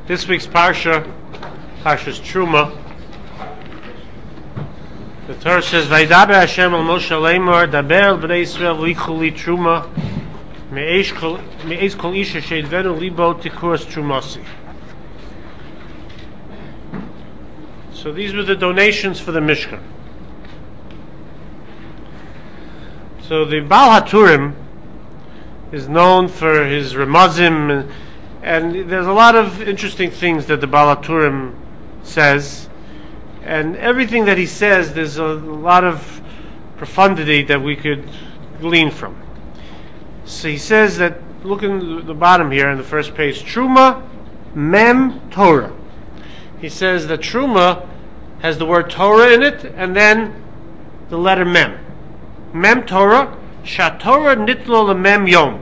This week's Parsha's Truma. The Torah says, "Vaydaber Hashem al Moshe Leimor, daber al bnei Yisrael lichuli truma, me'esh kol isha sheidvenu libo tikuras trumasi." So these were the donations for the Mishkan. So the Baal HaTurim is known for his Ramazim, and there's a lot of interesting things that the Baal HaTurim says. And everything that he says, there's a lot of profundity that we could glean from. So he says that, look in the bottom here, in the first page, Truma Mem Torah. He says that Truma has the word Torah in it, and then the letter Mem. Mem Torah, Shatorah Nitlo Mem Yom.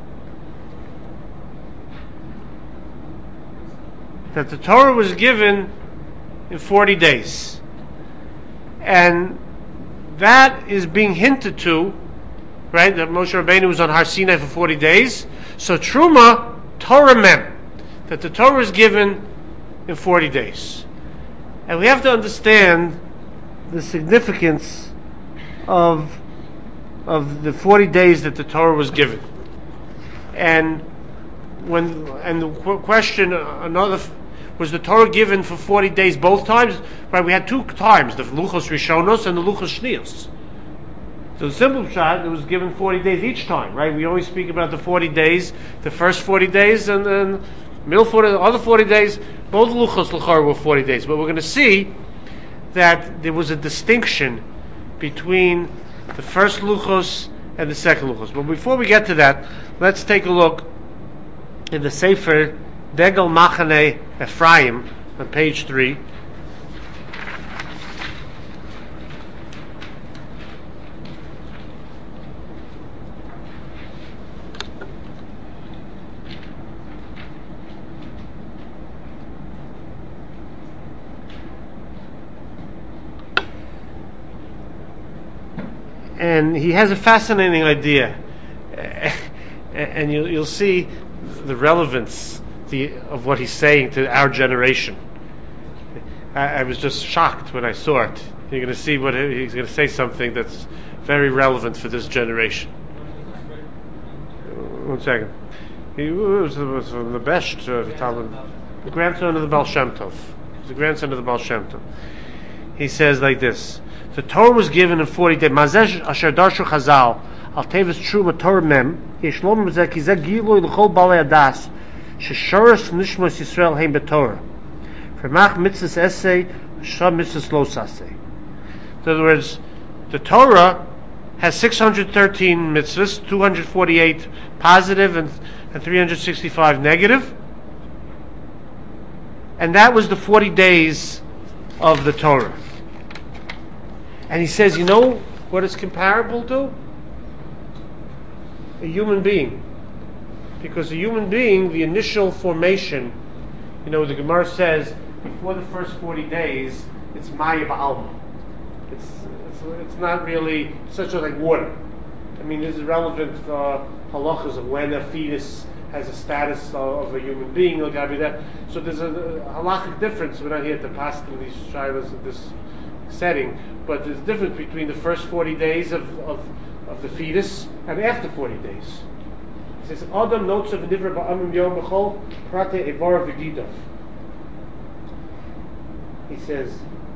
That the Torah was given in 40 days. And that is being hinted to, right, that Moshe Rabbeinu was on Har Sinai for 40 days. So Truma, Torah Mem, that the Torah is given in 40 days. And we have to understand the significance of the 40 days that the Torah was given. And the question, was the Torah given for 40 days both times? Right, we had two times, the Luchos Rishonos and the Luchos Shnios. So the simple shot, it was given 40 days each time, right? We always speak about the 40 days, the first 40 days, and then middle 40, the other 40 days. Both Luchos L'char were 40 days. But we're going to see that there was a distinction between the first Luchos and the second Luchos. But before we get to that, let's take a look in the Sefer Degel Machane Ephraim on page 3. And he has a fascinating idea, and you'll see the relevance of what he's saying to our generation. I was just shocked when I saw it. You're going to see what he's going to say, something that's very relevant for this generation. 1 second. He was from the best Talmud, the grandson of the Baal Shem Tov. He's the grandson of the Baal Shem Tov. He says like this: the Torah was given in 40 days. Mazeh asher darshu Chazal al tevis truma Torah mem yishlom mazeh kizeh giloi l'chol balei adas sheshorish nishmos Yisrael heim b'Torah fermach mitzvahs essay sham mitzvahs los essay. In other words, the Torah has 613 mitzvahs, 248 positive and 365 negative, and that was the 40 days of the Torah. And he says, you know what it's comparable to? A human being. Because a human being, the initial formation, the Gemara says, before the first 40 days, it's Maya Ba'alma. It's not really such like water. I mean, there's relevant halachas of when a fetus has a status of a human being. So there's a halachic difference. We're not here to pass through these shilas in this setting, but there's a difference between the first 40 days of the fetus and after 40 days. It says, Adam notes of nivra ba'amim yom b'chol prate evar v'gidav. He says,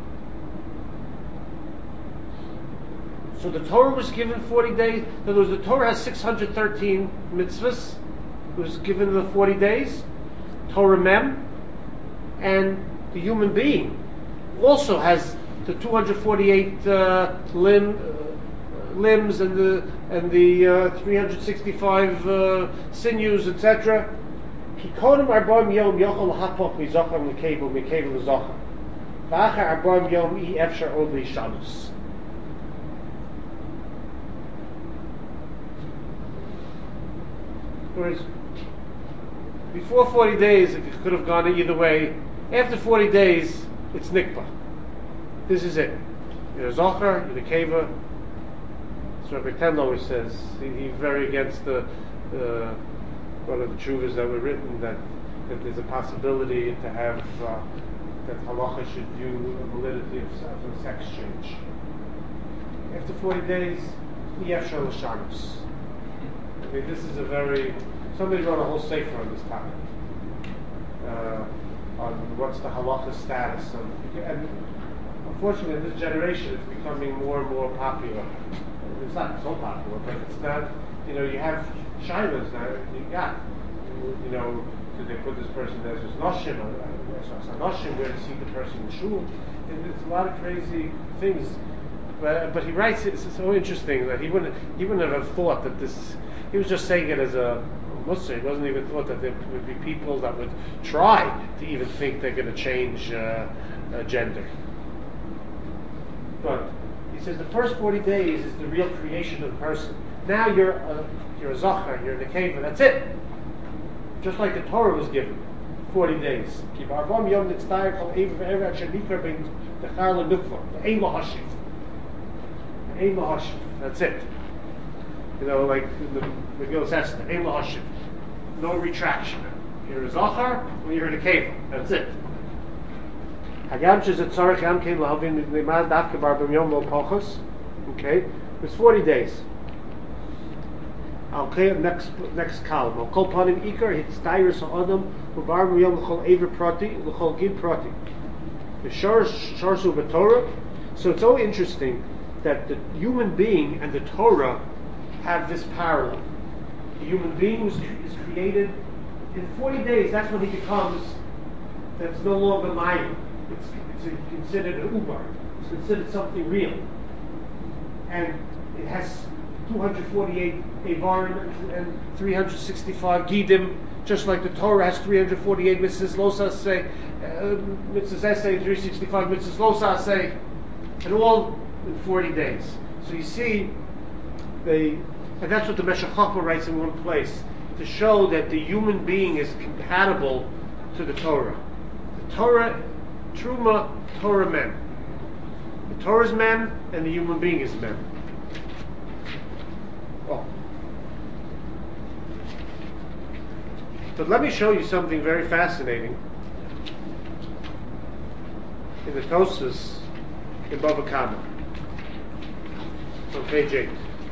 so the Torah was given 40 days. In other words, the Torah has 613 mitzvahs. It was given the 40 days. Torah Mem. And the human being also has the 248 limbs and the 365 sinews, etc. Kikonim arba'im yom yochel hapok mizachar mikevel mizachar. V'achar arba'im yom I efshar od lishanus. Whereas before 40 days, it could have gone either way. After 40 days, it's nikba. This is it. You're a Zohar, you're a Keva. So Rabbi Ten always says, he's very against one of the tshuvas that were written, that that there's a possibility to have that halacha should view the validity of a sex change. After 40 days, yefshar l'shanus. I mean, this is a very... Somebody wrote a whole sefer on this topic. On what's the halacha status of... And unfortunately, in this generation, it's becoming more and more popular. It's not so popular, but it's not... you have shilas now. Did they put this person there as noshim? Noshim, where to see the person in shul? And there's a lot of crazy things. But he writes, it's so interesting that he wouldn't have thought that this... He was just saying it as a Muslim. He wasn't even thought that there would be people that would try to even think they're going to change gender. But he says the first 40 days is the real creation of the person. Now you're a zachar, you're a nekeva, that's it. Just like the Torah was given, 40 days. That's it. Like the Megillah says, no retraction. You're a zachar or you're a nekeva. That's it. Okay, it's 40 days. Okay, next column. Al kol panim ikar hitztayris ha'adam ubar miyom l'chol ever prati l'chol gid prati. The sharsu b'Torah. So it's so interesting that the human being and the Torah have this parallel. The human being is created in 40 days. That's when he becomes. That's no longer mine. It's considered an ubar. It's considered something real, and it has 248 Avarim and 365 Gidim, just like the Torah has 348 mitzvahs losaseh, mitzvahs essay, 365 mitzvahs losaseh, and all in 40 days. So you see, and that's what the Meshech Chochmah writes in one place, to show that the human being is compatible to the Torah. The Torah, Truma, Torah mem. The Torah is mem, and the human being is mem. But let me show you something very fascinating in the Tosfos in Bava Kama on page 8.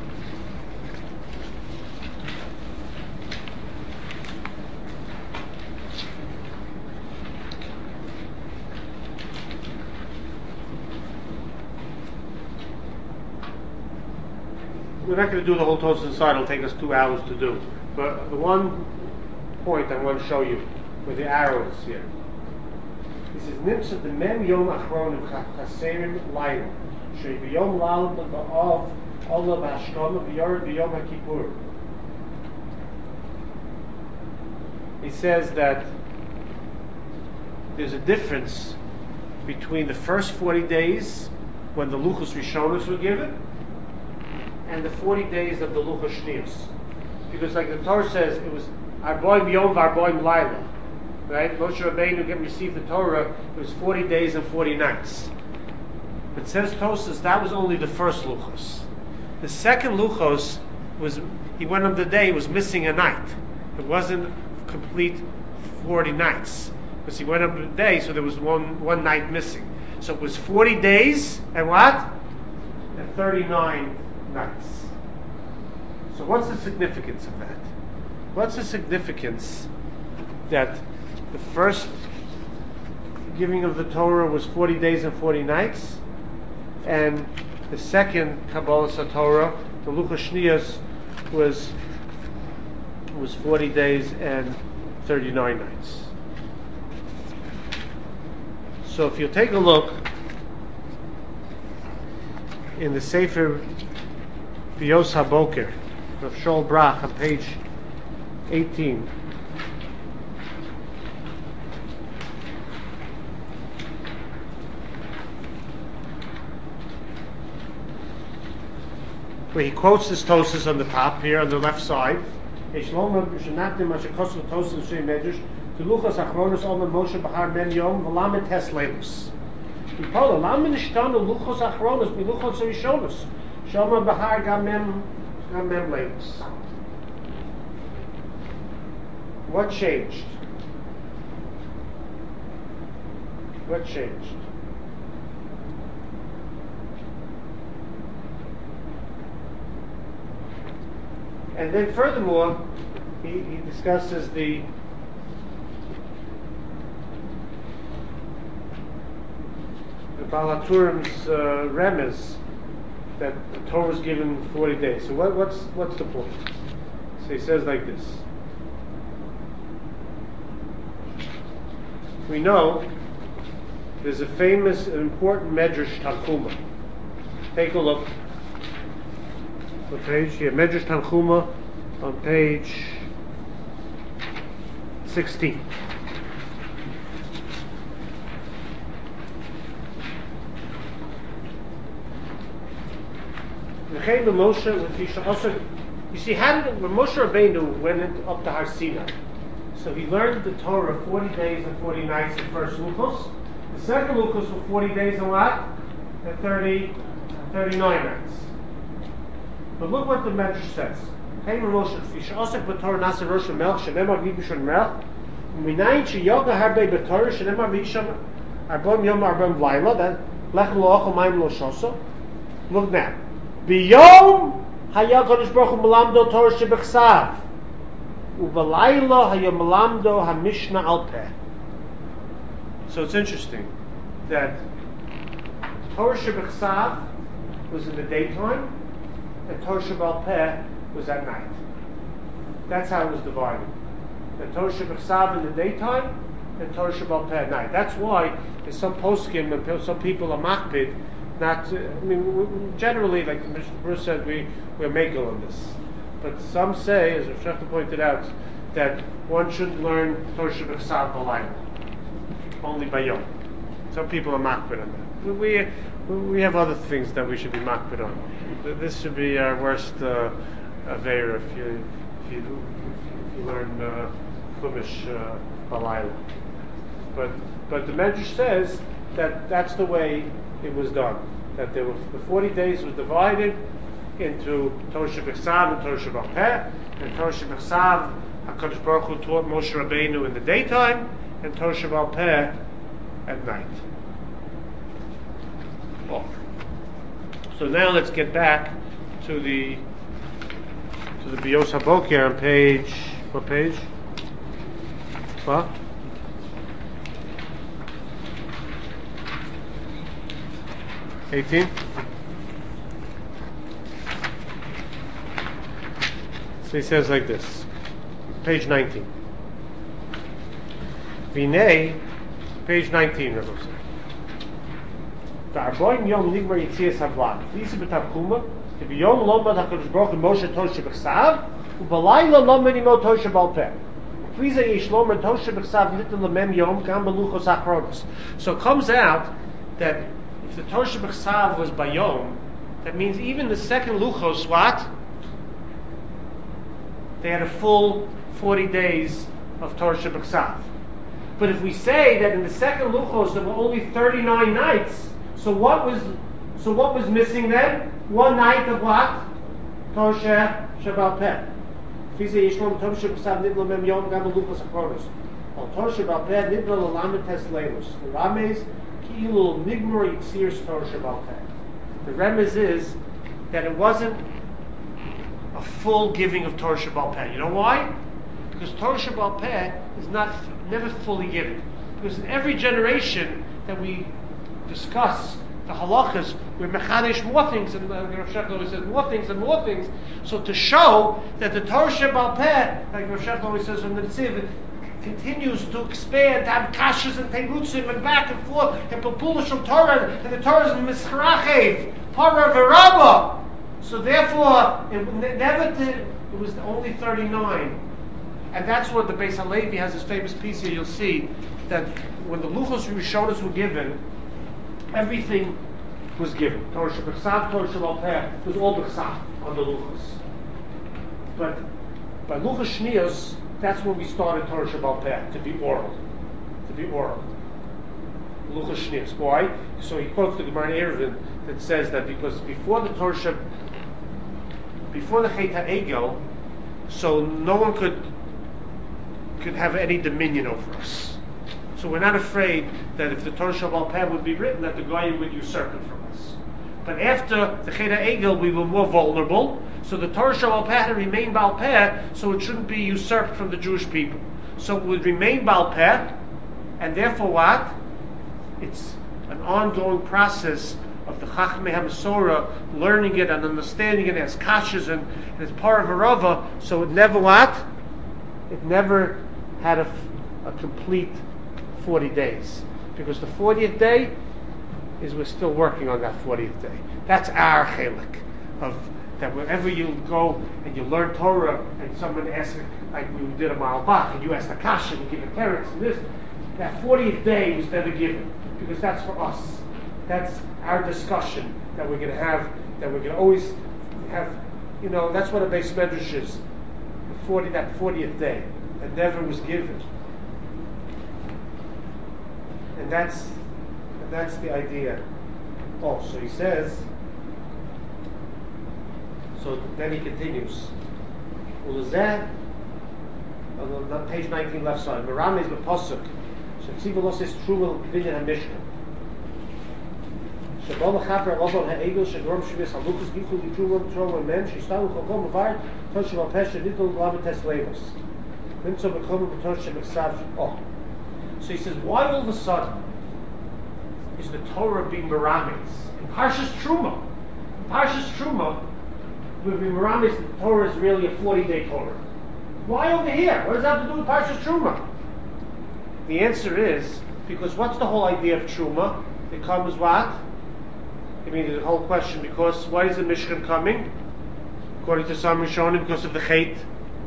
We're not going to do the whole Tosfos inside. It'll take us 2 hours to do. But the one point I want to show you with the arrows here. He says, "Nimsa the mem yom achronim chaserim layla, shei b'yom lal b'av olav hashkama v'yored b'yom hakippur." He says that there's a difference between the first 40 days when the Luchos Rishonos were given and the 40 days of the Luchos Shniyos. Because like the Torah says, it was Arboim Yom v'Arboim Laila, right? Moshe Rabbeinu received the Torah. It was 40 days and 40 nights. But says Tosfos that was only the first Luchos. The second Luchos was he went on the day. It was missing a night. It wasn't complete 40 nights because he went on the day, so there was one night missing. So it was 40 days and what? And 39 nights. So what's the significance of that? What's the significance that the first giving of the Torah was 40 days and 40 nights, and the second Kabbalah Torah, the Luchos Shniyos, was 40 days and 39 nights. So if you take a look in the Sefer Biyos HaBoker of Shaul Brach on page 18, where he quotes this Tosfos on the top here on the left side. What changed? What changed? And then furthermore, he discusses the Baal HaTurim's remez that the Torah was given 40 days. So what's the point? So he says like this. We know there's a famous and important Medrash Tanchuma. Take a look. What page? Here, Medrash Tanchuma on page 16. You see, when Moshe Rabbeinu went up to Har Sinai, so he learned the Torah 40 days and 40 nights the first Luchos. The second Luchos were 40 days and what? And 39 nights. But look what the Medrash says. Hey, Moshe, Yishasek b'Torah nasa rosh melch shenemar v'ibishon melch u'minayin sheyoga harbe b'Torah shenemar v'ishon arbom yom arbom v'layla that lechem lo'ochel mayim lo shoso. Look now. B'yom haya Kadosh Baruch Hu melamdo Torah shebechsav u'v'layla haya melamdo hamishna al peh. So it's interesting that Torah shebechsav was in the daytime and Torah Sheba'al Peh was at night. That's how it was divided. The Torah Shebechsav in the daytime and Torah Sheba'al Peh at night. That's why there's some poskim and some people are makpid. Generally, like Bruce said, we're makel on this. But some say, as Rav Shechter pointed out, that one shouldn't learn Torah Shebechsav b'layla, only by yom. Some people are makpid on that. We have other things that we should be makpid on. This should be our worst aveira if you learn Chumash Balayla. But the Medrash says that that's the way it was done. That the 40 days was divided into Torah Shebechsav and Torah Sheba'al Peh. And Torah Shebechsav, HaKadosh Baruch Hu taught Moshe Rabbeinu in the daytime, and Torah Sheba'al Peh at night. Oh. So now let's get back to the Bios HaBoker on page. What page? What? So he says like this, page 19. Vinay, page 19, Rabbi said. V'arboim yom nigmar yitzias havlad. V'isi b'tavchuma, v'yom lomad HaKadosh Baruch Hu Moshe Torah Shebechsav, u'balayla lomad imo Torah Sheba'al Peh. V'liza yish lomad Torah Shebechsav nitin lemem yom gam beluchos achronos. So it comes out that if the Torah Shebechsav was by yom, that means even the second luchos, what? They had a full 40 days of Torah Shebechsav. But if we say that in the second luchos there were only 39 nights, so what was missing then? One night of what? Torah Sheba'al Peh. Fize Yishlom Torah Shebechsav nidlo mem yom gam luchos achronos. Al Torah Sheba'al Peh nidlo l'lamed tes leilos. The Ramez ki'ilu nigmor yitzir Torah Sheba'al Peh. The remez is that it wasn't a full giving of Torah Sheba'al Peh. You know why? Because Torah Sheba'al Peh is never fully given. Because in every generation that we discuss the halachas, we're mechanish more things, and Rav Shechter always says more things and more things. So to show that the Torah Sheba'al Peh, like Rav Shechter always says from the Tziv, continues to expand, to have kashas and terutzim and back and forth, and papula shel Torah, and the Torah is mischrachev, para v'rabba. So therefore, it was only 39. And that's what the Beis HaLevi has this famous piece here. You'll see that when the Luchos Rishonos were given, everything was given. Torah Shebechsav, Torah Sheba'al Peh, it was all Bechsav on the Luchos. But by Luchos Shnios, that's when we started Torah Sheba'al Peh, to be oral. Luchos Shnios. Why? So he quotes the Gemara in Eruvin that says that because before the Chet HaEgel, so no one could have any dominion over us. So we're not afraid that if the Torah Shabbat Peh would be written, that the Goyim would usurp it from us. But after the Chet HaEgel, we were more vulnerable. So the Torah Shabbat Peh had remained Baal Peh, so it shouldn't be usurped from the Jewish people. So it would remain Baal Peh, and therefore what? It's an ongoing process of the Chachmei HaMasorah learning it and understanding it as kashas and as part of a rava. So it never what? It never had a complete 40 days. Because the 40th day is we're still working on that 40th day. That's our chelik of that. Wherever you go and you learn Torah and someone asks, like we did a Malbach, and you ask the kasha and you give a teretz and this, that 40th day was never given because that's for us. That's our discussion that we're going to have. That we're going to always have. You know, that's what a Beis Medrash is. That 40th day that never was given, and that's the idea. Oh, so he says. So then he continues. Ulazeh, on page 19, left side. Meram is b'posuk. Shetzivalos is true binyan hamishkan. Shabbat lechaper lobon ha'egel shegrom shvis haluchus gichul yitruvam trom men shestalu chokom avar toshav alpesha nitol lavates levos. Nimtzo bekomen b'tosh shemeksav. Oh, so he says, why all of a sudden is the Torah being meramis in Parshas Truma? In Parshas Truma, we've been meramis that the Torah is really a 40-day Torah. Why over here? What does that have to do with Parshas Truma? The answer is because what's the whole idea of Truma? It comes what? I mean, the whole question, because why is the Mishkan coming? According to some Rishonim, because of the Chet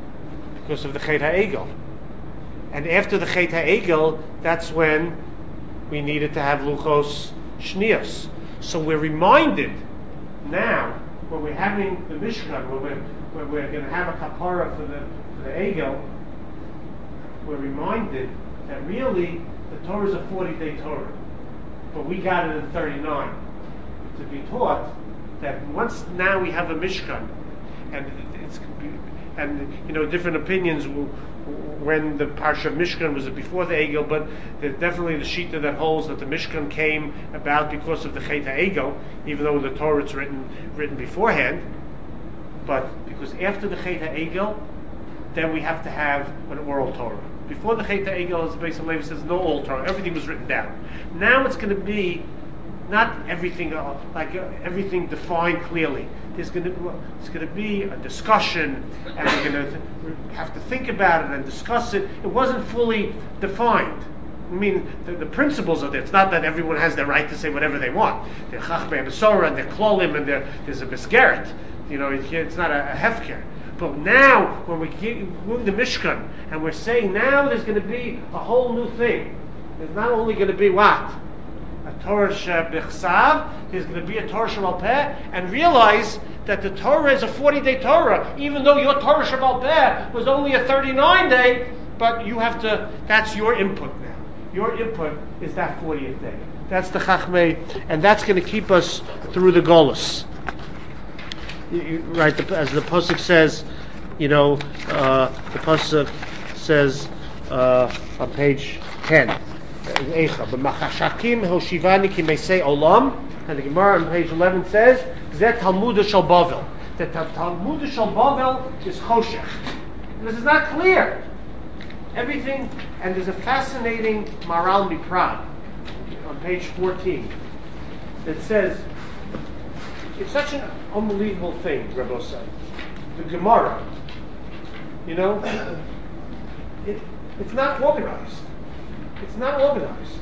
HaEgel. And after the Chet HaEgel, that's when we needed to have Luchos Shnios. So we're reminded now, when we're having the Mishkan, when we're going to have a kapara for the Egel, we're reminded that really the Torah is a 40-day Torah. But we got it in 39. To be taught that once now we have a Mishkan, and different opinions when the Parsha of Mishkan was it before the Egel, but there's definitely the Shita that holds that the Mishkan came about because of the Chet HaEgel, even though the Torah is written beforehand. But because after the Chet HaEgel, then we have to have an oral Torah. Before the Chet HaEgel, as the Beis Halevi says, no oral Torah. Everything was written down. Now it's going to be not everything everything defined clearly. It's going to be a discussion, and we're going to have to think about it and discuss it. It wasn't fully defined. I mean, the principles are there. It's not that everyone has the right to say whatever they want. They're Chachmei Masorah and they're Klolim and there's a Mesgeret. You know, it's not a hefker. But now, when we move the Mishkan and we're saying now there's going to be a whole new thing. There's not only going to be what? A Torah Shebechsav, there's going to be a Torah Shebaal Peh, and realize that the Torah is a 40-day Torah, even though your Torah Shebaal Peh was only a 39-day, but you have to, that's your input now. Your input is that 40th day. That's the Chachmei, and that's going to keep us through the Golus. Right, as the Pasuk says, the Pasuk says on page 10, B'machashakim hoshivani ki meisei olam, and the Gemara on page 11 says, Zet Talmudah shel Bavel. That Talmudah shel Bavel is choshech. This is not clear. Everything, and there's a fascinating Maral Miprad on page 14 that says, it's such an unbelievable thing, Rebbe said. The Gemara, it's not organized. It's not organized.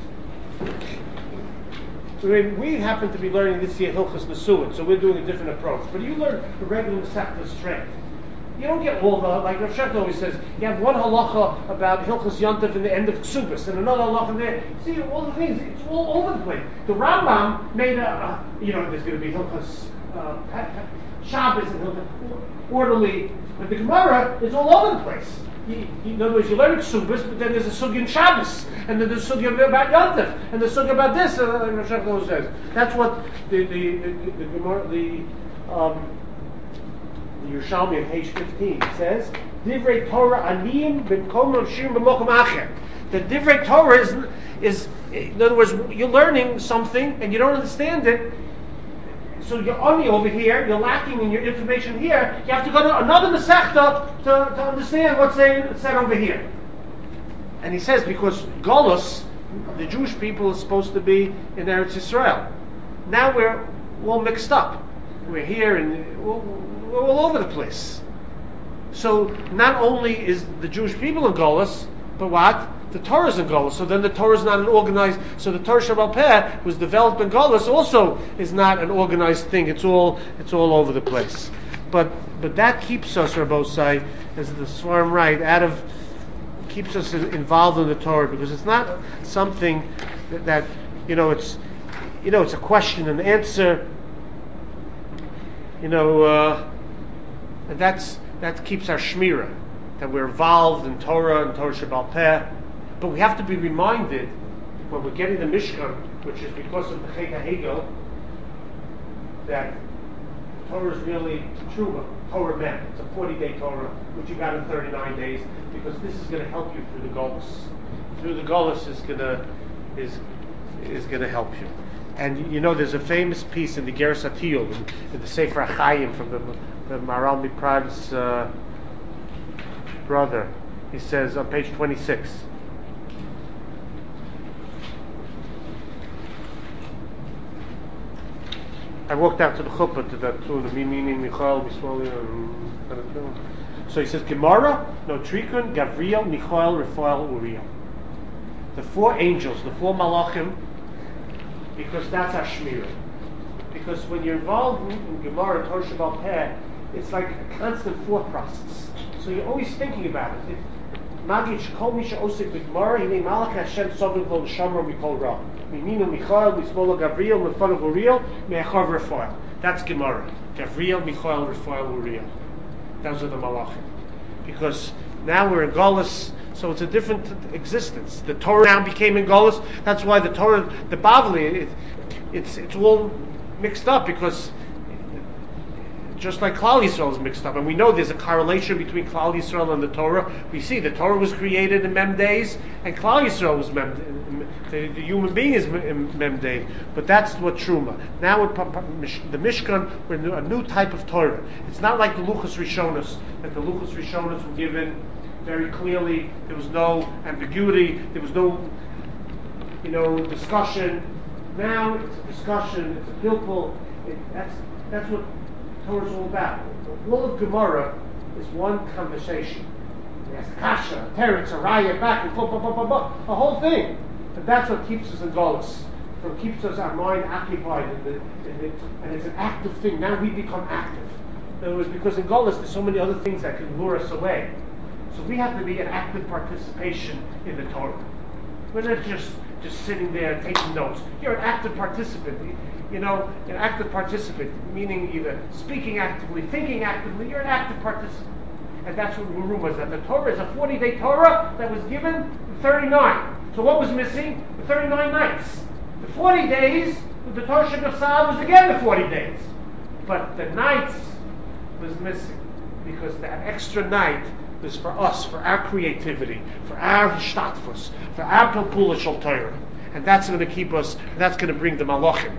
I mean, we happen to be learning this year Hilchas Nesuin, so we're doing a different approach. But you learn the regular Masechta strength. You don't get all the, like Rav Shech always says, you have one halacha about Hilchas Yontif in the end of Ksubas, and another halacha there. See, all the things, it's all over the place. The Rambam made there's going to be Hilchas Shabbos and Hilchas orderly, but the Gemara is all over the place. In other words, you learn Ksubas, but then there's a sugi in Shabbos, and then there's a sugi about Yontif, and there's a sugi about this, like Rav Shech always says. That's what the Yerushalmi on page 15 says, Divrei Torah aniyim b'mkom Rav Shimon b'mokom acher. The Divrei Torah is, in other words, you're learning something and you don't understand it. So you're only over here, you're lacking in your information here. You have to go to another Masechta to understand what's said over here. And he says, because Golus, the Jewish people, is supposed to be in Eretz Yisrael. Now we're all mixed up. We're here and we're all over the place. So not only is the Jewish people in Golus, but what? The Torah is in Golus. So then the Torah is not an organized. So the Torah Sheba'al Peh was developed in Golus also is not an organized thing. It's all over the place. But that keeps us, Rabbosai, as the Svarim write, keeps us involved in the Torah, because it's not something that it's a question and answer. And that keeps our shmirah, that we're involved in Torah and Torah Sheba'al Peh. But we have to be reminded when we're getting the Mishkan, which is because of the Chet HaHegel, that Torah is really Truma, Torah Mem. It's a 40-day Torah, which you got in 39 days, because this is going to help you through the Golus. Through the Golus is going to help you. And there's a famous piece in the Geras HaTiyul, in the Sefer HaChaim, from the Maharal Miprad's brother. He says on page 26. I walked out to the chuppah to that too, the meaning Michael, Bismoli, and so he says Gemara, no Trikun, Gavriel, Michael, Raphael, Uriel. The four angels, the four malachim, because that's our shmirah. Because when you're involved in Gemara, Torah Sheba'al Peh, it's like a constant thought process. So you're always thinking about it. Magid Shekol Misha Osik B'Gemara, Hinei Malach Hashem Sovim Kol Shamra Mikol Ra. Mimino Michael, Mismolo Gavriel, Mefano Uriel, Me'achar Raphael. That's Gemara. Gavriel, Michael, Raphael, Uriel. Those are the malachim. Because now we're in Golus, so it's a different existence. The Torah now became in Golus. That's why the Torah, the Bavli, it's all mixed up, because just like Klal Yisrael is mixed up, and we know there's a correlation between Klal Yisrael and the Torah. We see the Torah was created in Mem days, and Klal Yisrael was the human being is Mem day. But that's what Truma. Now with the Mishkan, we're in a new type of Torah. It's not like the Luchos Rishonos, that the Luchos Rishonos were given very clearly. There was no ambiguity. There was no, discussion. Now it's a discussion. It's a pilpul. That's what Torah is all about. All of Gemara is one conversation. There's kasha, teretz, a raya, back and forth, a whole thing. But that's what keeps us in Golus. What keeps us, our mind occupied, and it's an active thing. Now we become active. In other words, because in Golus there's so many other things that can lure us away. So we have to be an active participation in the Torah. We're not just sitting there taking notes. You're an active participant. An active participant, meaning either speaking actively, thinking actively. You're an active participant. And that's what Muru was. That the Torah is a 40-day Torah that was given in 39. So what was missing? The 39 nights. The 40 days, the Torah Sheba'al was again the 40 days. But the nights was missing, because that extra night was for us, for our creativity, for our hishtadfus, for our pilpula shel Torah. And that's going to keep us, that's going to bring the malachim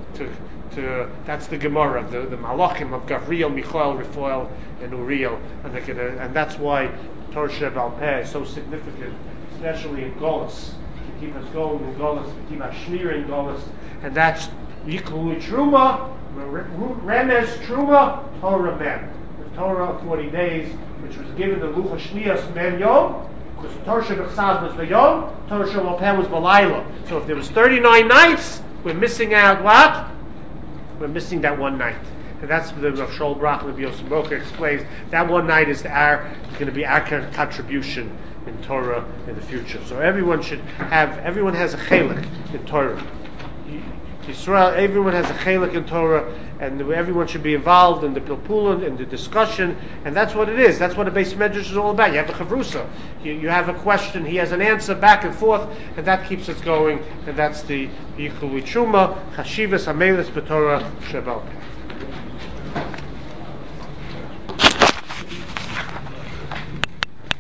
to that's the Gemara, the malachim of Gavriel, Michael, Raphael, and Uriel. And that's why Torah Sheba'al Peh is so significant, especially in Golus, to keep us going in Golus, to keep our shmirah in Golus. And that's Yiklu Truma, Remez Truma, Torah Mem. The Torah of 40 days, which was given the Luchos Shniyos Mem Yom, because Torah Sheba'al was the Yom, Torah Sheba'al Peh was Balayla. So if there was 39 nights, we're missing out what? We're missing that one night. And that's the Rav Shaul Brach and the Yosef Broker explains. That one night is going to be our contribution in Torah in the future. So everyone has a chelik in Torah. Yisrael, everyone has a chelik in Torah, and everyone should be involved in the pilpulin, in the discussion, and that's what it is. That's what a Beis Medrash is all about. You have the chavrusa. You have a question, he has an answer, back and forth, and that keeps us going, and that's the Yichul Truma, Chashivas Hamelis B'Torah Sheba'al Peh.